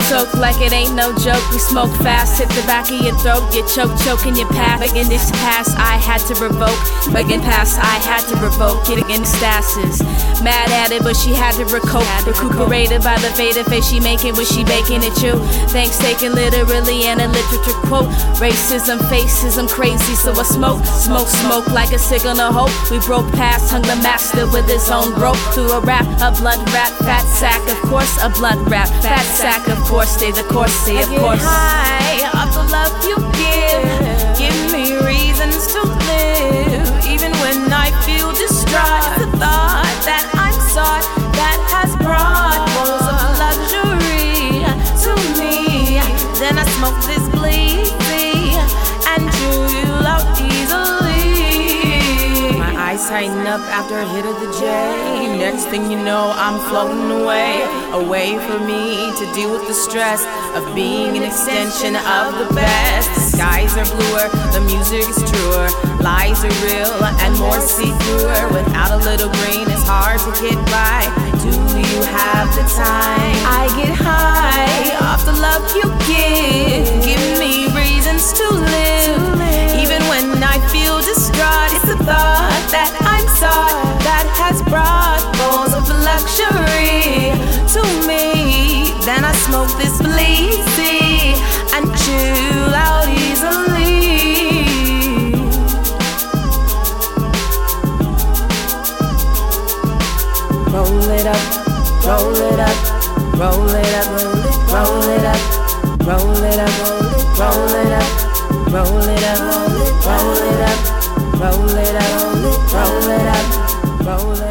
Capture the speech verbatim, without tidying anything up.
soak like it ain't no joke. We smoke fast, hit the back of your throat. You choke, choke in your path. But in this past, I had to revoke. But in past, I had to revoke. Getting in stasis. Mad at it, but she had to recope. Recuperated by the faded face she making when she baking at you. Thanks taken literally and a literature quote. Racism, facism, crazy, so I smoke. Smoke, smoke like a signal of hope. We broke past, hung the master with his own rope. Through a rap, a blunt rap, fat sack, of course, a blunt rap, fat sack, of course, stay the course, stay of course. I get high off the love you give. Give me reasons to live, even when I feel distraught. It's the thought that I'm sought that has brought bowls of luxury to me. Then I smoke this bleedy and drool out easily. My eyes tighten up after a hit of the J. Next thing you know, I'm floating away, away from me to deal with the stress of being an extension of the best. The skies are bluer, the music is truer, lies are real and more see-through. Without a little green, it's hard to get by. Do you have the time? I get high off the love you give. Give me reasons to live, even when I feel distraught. It's the thought that I'm sought that has brought bowls of luxury to me. Then I smoke this bleedy and chill out easily. Roll it up, roll it up, roll it up, roll it up, roll it up, roll it up, roll it up, roll it up, roll it up, roll it up, roll it up, roll it up.